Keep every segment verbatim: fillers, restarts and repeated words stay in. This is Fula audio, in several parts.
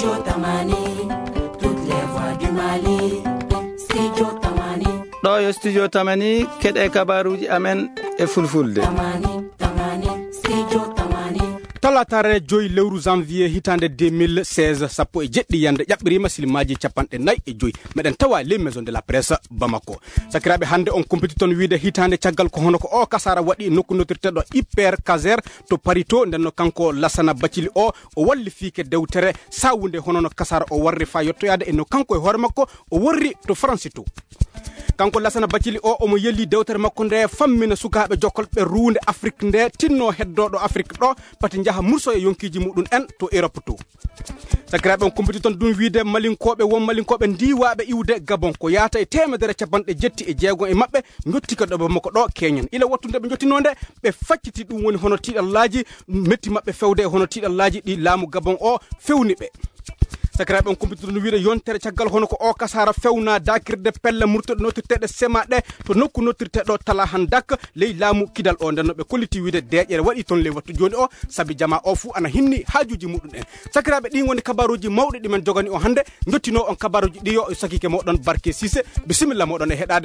Studio Tamani, toutes les voix du Mali. Studio Tamani. ɗo yo studio Tamani keɗe kabaruji amen e fulfulde. Tamani, Tamani, Studio Tamani. talatare joyi lewru janvier hitande deux mille seize sappo e jeɗɗi yande ƴaɓɓirima silmaji capanɗe nayyi e joyi meɗen tawa les maison de la presse Bamako. sakiraɓe hande on compétit ton wiide hitande caggal ko hono ko o kasara waɗi nokku notirteɗo hyper caser to Paris to ndenno kanko Lassana Bathily o o walli fiike dewtere sawunde hono no kasara o warri fa yettoyade e no kanko e hoore makko o worri to France to. kanko Lassana Bathily o omo yelli dewtere makko nde fammina sukaɓe jokkolɓe ruunde Afrique nde tinno heddoɗo Afrique ɗo pati jaaha murso e yonkiji muɗum en to Europe to. sakiraɓe on compétit ton ɗum wiide malinkoɓe won malinkoɓe ndiwaɓe iwde Gabon ko yaata e temedere capanɗe jetti e jeegon e mabɓe jottike ɗo makko ɗo keñen ila wattude ɓe jottinode ɓe facciti ɗum woni hono tiɗallaji metti mabɓe fewde e hono tiɗallaji ɗi laamu Gabon o fewni ɓe. sakiraɓe on compétit no wiide yontere caggal hono ko o kasara fewna dakirde pelle murtoɗe notirteɗe sema ɗe to nokku notirteɗo tala han dak ley laamu kidal o ndenno ɓe kolliti wiide deƴere waɗi toon ley wattu joni o saabi jama o fuu ana hinni haajuji muɗum en. sakiraɓe ɗin woni kabaruji mawɗi ɗimen jogani o hande jottino on kabaruji ɗi yo e sakike moɗon Barké Cissé bisimilla moɗon e heɗade.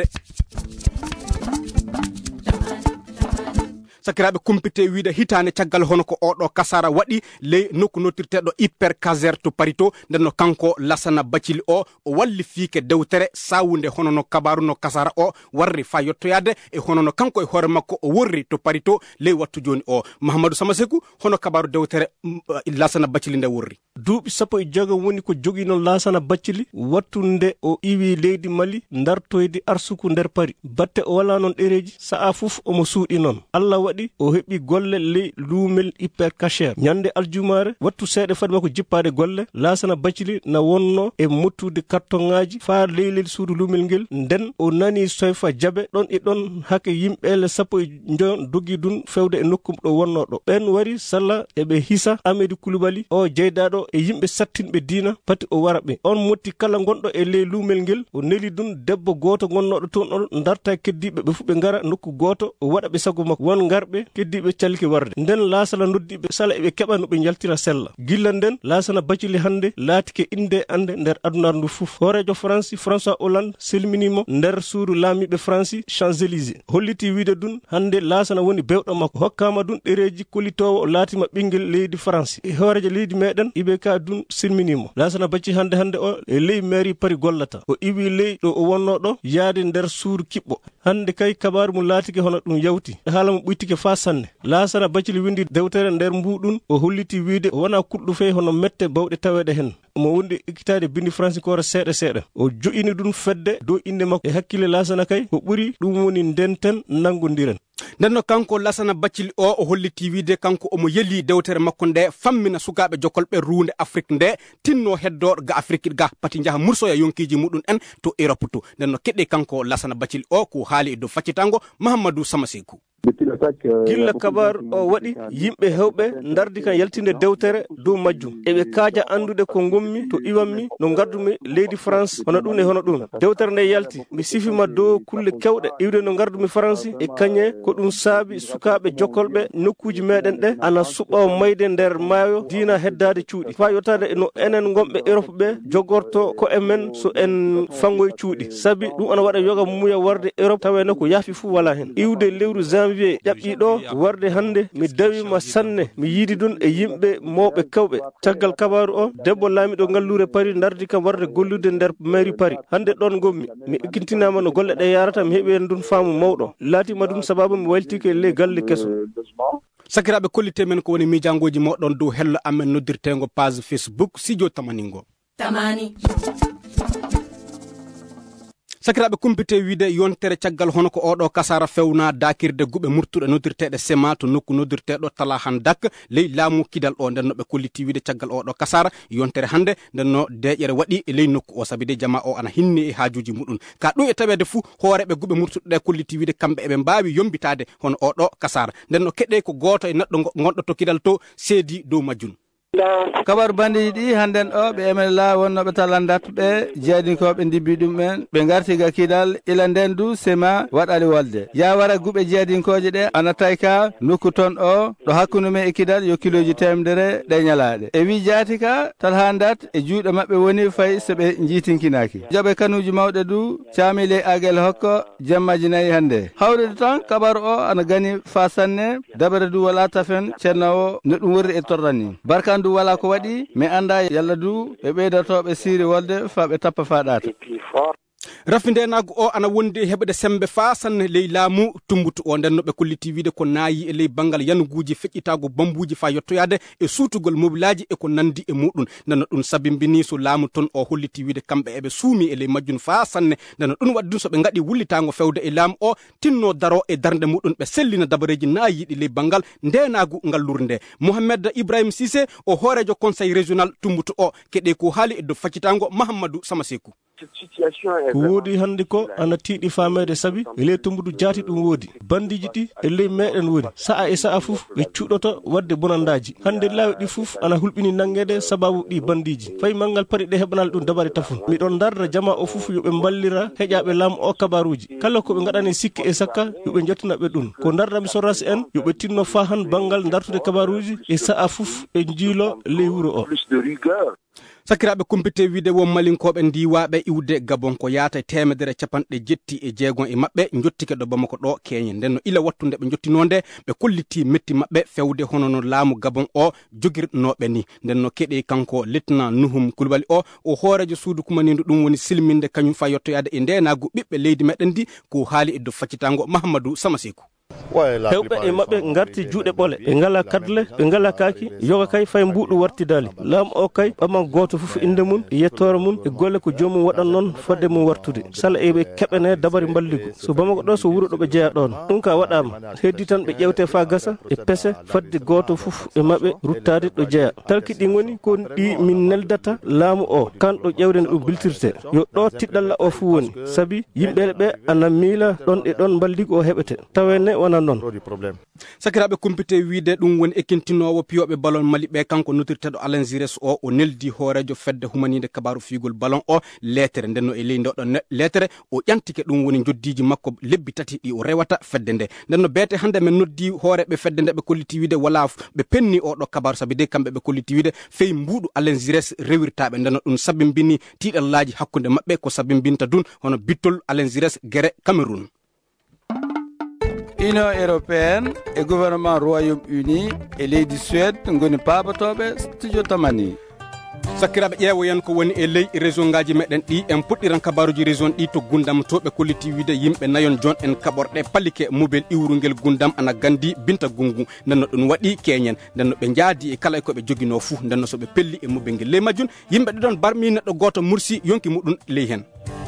sakiraɓe kumpite wiide hitande caggal hono ko oɗo kasara waɗi ley nokku notirteɗo hyper caser to Paris to ndenno kanko Lassana Bathily o o walli fiike dewtere sawunde hono no kabaru no kasara o warri fa yettoyade e hono no kanko e hoore makko o worri to Paris to ley wattu joni o. Mahamadou Samasekou hono kabaru dewtere Lassana Bathily nde worri. duuɓi sappo e jogo woni ko joguino Lassana Bathily wattunde o iwi leydi Mali dartoyde arsuku nder Paris batte o wala noon ɗereji sa'a fuf omo suuɗi noon Allah waɗi o heɓi golle ley luumel hyper cacher ñande aljumare wattu seeɗa fadi makko jippade golle Lassana Bathily na wonno e mottude carton ngaji fa leylel suudu luumel ngel nden o nani soyfa jabe ɗon e ɗon hake yimɓele sappo e jon dogi dun fewde e nokkum ɗo wonno ɗo ɓen wari salla eɓe hisa Amadou Coulibaly o jeydaɗo e yimɓe sattinɓe diina pati o wara ɓe on motti kala gonɗo e ley luumel ngel o neli dun debbo goto gonnoɗo toon on darta keddiɓe ɓe fu ɓe ngara nokku goto o waɗa ɓe sago makko won garɓe keddiɓe calki warde nden Lassana noddiɓe sala eɓe keɓa no ɓe jaltira sella gilla nden Lassana Bathily hande laatike inde ande nder adunar ndu fuf horejo France François Hollande selminimo nder suudu laamiɓe France Champs-Élysées holliti wiide dun hande Lassana woni bewɗo makko hokkama dun ɗereji kollitowo o laatima ɓinguel leydi France horejo leydi meɗen iɓe ka dun silminimo. Lassana Bathily hande hande o e ley mairie Paris gollata o iwi ley ɗo o wonno ɗo yaade nder suudu kiɓɓo hande kay kabaru mu laatike hono ɗum yawti haala mo ɓuytike fa sanne. Lassana Bathily windi dewtere nder mbuɗum o holliti wiide wona kuɗɗu fey hono mette bawɗe taweɗe hen mo wondi ekkitade bindi France kora seeɗa seeɗa o joƴini ɗum fedde dow inde makko e hakkille Lassana kay ko ɓuri ɗum woni ndenten nangodiren. ndenno kanko Lassana Bathily o o holliti wiide kanko omo yelli dewtere makko nde fammina sukaɓe jokkolɓe ruunde Afrique nde tinno heddoɗo ga Afrique ga pati jaaha mursoya yonkiji muɗum en to Europe to ndenno keɗɗi kanko Lassana Bathily o ko haali e dow faccitango Mahamadou Samasekou. gilla kabaru o waɗi yimɓe hewɓe dardi kan yaltinde dewtere dow majjum eɓe kaaja andude ko gommi to iwanmi no gardumi leydi France hono ɗum e hono ɗum dewtere nde yalti mi sifima dow kulle kewɗe iwde no gardumi France e kañe ko ɗum saabi sukaɓe jokkolɓe nokkuji meɗen ɗe ana suɓa mayde nder maayo diina heddade cuuɗi fa yottade no enen gomɓe Europe ɓe jogorto ko emen so en fangoye cuuɗi saabi ɗum ana waɗa yoga muya warde Europe tawene ko yaafi fuu wala hen iwde lewru janvier ƴaɓɓi ɗo warde hande mi dawima sanne mi yiidi ɗum e yimɓe mawɓe kewɓe caggal kabaru o debbo laamiɗo ngallure Paris dardi kam warde gollude nder mairie Paris hande ɗon gommi mi ikkintinama no golle ɗe yarata mi heeɓi hen ɗum faamu mawɗo laatima ɗum sababu mi waltike ley galle keso. sakiraɓe kollite men ko woni miijangoji moɗon dow hello amen noddirtengo page Facebook Studio Tamani ngo Tamani. sakiraɓe kumpite wiide yontere caggal hono ko oɗo kasara fewna dakirde guɓe murtuɗe nodirteɗe sema to nokku nodirteɗo tala han dak ley laamu kidal o ndenno ɓe kolliti wiide caggal oɗo kasara yontere hande ndenno deƴere waɗi e ley nokku o saabi de jama o ana hinni e haajuji muɗum ka ɗum e tawede fuu hooreɓe guɓe murtuɗe kolliti wiide kamɓe eɓe mbawi yombitade hono oɗo kasara ndenno keɗe ko goto e neɗɗo gonɗo to kidal to seedi dow majjum. kabaru bandiji ɗi hannden o ɓe emela wonnoɓe talandatɓe jeeyadinkoɓe dibbi ɗum en ɓe garti ga kidal ila nden du sema waɗali wolde ya wara guɓe jeeyadinkoje ɗe ana tay ka nokku ton o ɗo hakkude men e kidal yo kiloji temedere ɗe ñalaɗe e wi jaati ka tal handat e juuɗe mabɓe woni fayi soɓe jiitinkinaki joɓe kanuji mawɗe du camile agel hokko jammaji nayyi hande hawrude tan kabaru o ana gani fa sanne dabare du wala tafen ceerno o no ɗum worri e torrani barkan du wala ko waɗi mi anda yalla du ɓe ɓeydatoɓe siiri wolde fa ɓe tappa fa ɗata rafindenago o ana wondi e heɓde sembe fa sanne ley laamu tumbutu o nden no ɓe kolliti wiide ko naayi e ley banggal yanuguji feƴƴitago bambuji fa yettoyade e suutugol mobilaji e ko nandi e muɗum ndenno ɗum sabimbini so laamu ton o holliti wiide kamɓe eɓe suumi e ley majjum fa sanne ndenno ɗum waɗi ɗum soɓe gaɗi wullitago fewde e laamu o tinno daro e darde muɗum ɓe sellina dabareji naayiɗi ley banggal ndenagu ngallurde nde mohamed ibrahima sisé o hoorejo conseil régional tumbutu o keɗe ko haali e dow faccitago mahamadou samasekou ko woodi hannde ko ana tiiɗi famede sabi e ley tumbudu jaati ɗum woodi bandiji ɗi e ley meɗen woni sa'a e sa'a fof ɓe cuɗoto wadde bonandaji hannde laawi ɗi fof ana hulɓini nangede sababu ɗi bandiji fayi manggal paɗi ɗe heɓanal ɗum dabare tafun miɗon darda jama o fof yoɓe ballira heƴaɓe laamu o kabaruji kala koɓe gaɗani sikki e sakka yoɓe jettanaɓe ɗum ko dardami soras en yoɓe tinno fa han banggal dartude kabaruji e sa'a fof ɓe jiilo ley wuro o sakiraɓe kumpite wiide won malinkoɓe ndiwaɓe iwde gabon ko yaata temedere capanɗe jetti e jeegon e mabɓe jottike ɗo bamako ɗo keñe nden no ila wattude ɓe jottinode ɓe kolliti metti mabɓe fewde hono no laamu gabon o jogirnoɓe ni nden no keɗe kanko lieutenant nuhum kulbali o o hoorejo suudu kumanindu ɗum woni silminde kañum fa yettoyade e ndenagu ɓiɓɓe leydi meɗen ndi ko haali e dow faccitango mahamadou samasekou hewɓe e maɓɓe garti juuɗe ɓole ɓe ngala kadle ɓe ngala kaaki yoga kay fay mbuɗu wartidali laamu o kay ɓaman goto fof inde mum e yettore mum e golle ko jomum waɗan noon fodde mum wartude sala eɓe keɓene dabari balligo so bamako ɗo so wuuro ɗo ɓe jeeya ɗon ɗum ka waɗama heddi tan ɓe ƴewte fa gasa e pese fodde goto fof e maɓɓe ruttade ɗo jeeya talki ɗi goni ko ɗi min neldata laamu o kanɗo ƴewde nde ɗum biltirte yo ɗo tiɗɗalla o fu woni saabi yimɓeɓe ɓe ana miila ɗon e ɗon balligo o heɓete tawenne wona noon sakiraɓe kumpite wiide ɗum woni ekkintinowo piyoɓe ballon mali ɓe kanko notirteɗo Alain Giresse o o neldi hoorejo fedde humanide kabaru figol ballon o lettere ndenno e ley ndeɗo lettere o ƴantike ɗum woni joddiji makko lebbi tati ɗi o rewata fedde nde ndenno beete hande men noddi hooreɓe fedde nde ɓe kolliti wiide wala ɓe penni oɗo kabaru saabi de kamɓe ɓe kolliti wiide feyi mbuɗu Alain Giresse rewirtaɓe ndenno ɗum sabimbini tiɗallaji hakkude mabɓe ko sabimbinta dun hono bittol Alain Giresse guere Cameroun. Union européenne e gouvernement Royaume-Uni e leydi Suède ngoni pabatoɓe studio tamani sakiraɓe ƴeewoyen ko woni e ley région ngaji meɗen ɗi en puɗɗiran kabaruji région ɗi to gundam toɓe kolliti wiide yimɓe nayon jon en kaɓorɗe palike mobile iwrugel gundam ana gandi binta gungu ndenno ɗum waɗi keñen ndenno ɓe jaadi e kala koɓe joguino fuu ndenno soɓe pelli e mobile ngel ley majjum yimɓe ɗiɗon barmi neɗɗo goto mursi yonki muɗum ley hen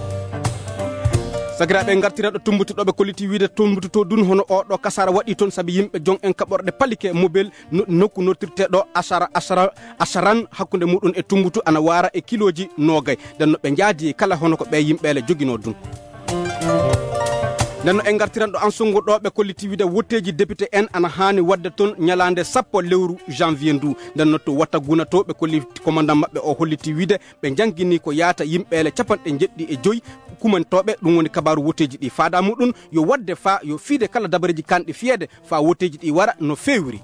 sagiraɓe gartiraɗo tumbutuɗoɓe kolliti wiide tumbutu to dun hono oɗo kasara waɗi toon saabi yimɓe jon en kaɓorɗe palike mobile nokku nottirteɗo asara asara asaran hakkude muɗum e tumbutu ana wara e kiloji nogay ndenno ɓe jaadi kala hono ko ɓe yimɓele joguino dun nenno en gartiran ɗo ansungo ɗo ɓe kolliti wiide wotteji député en ana hani wadde toon ñalande sappo lewru janvier ndu ndenno to watta guna to ɓe kolli commandant mabɓe o holliti wiide ɓe jangguini ko yaata yimɓele capanɗe jeɗɗi e joyyi kumantoɓe ɗum woni kabaru wotteji ɗi faada muɗum yo wadde fa yo fiide kala dabareji kanɗe fiyede fa wotteji ɗi wara no fewri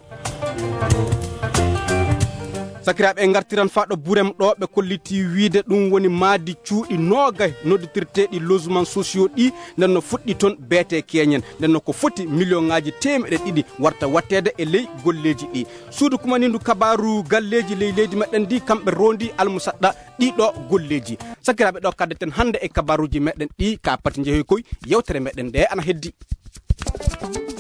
sakiraɓe gartiran faɗo burem ɗo ɓe kolliti wiide ɗum woni maadi cuuɗi noogay nodditirteɗi logement sociaux ɗi ndenno fuɗɗi toon beete keñen ndenno ko foti million ngaji temeɗe ɗiɗi warta wattede e ley golleji ɗi suudu kumanindu kabaru galleji ley leydi meɗen ndi kamɓe rondi almusaɗɗa ɗiɗo golleji sakiraɓe ɗo kaddeten hande e kabaruji meɗen ɗi ka pati jeehoy koy yewtere meɗen nde ana heddi.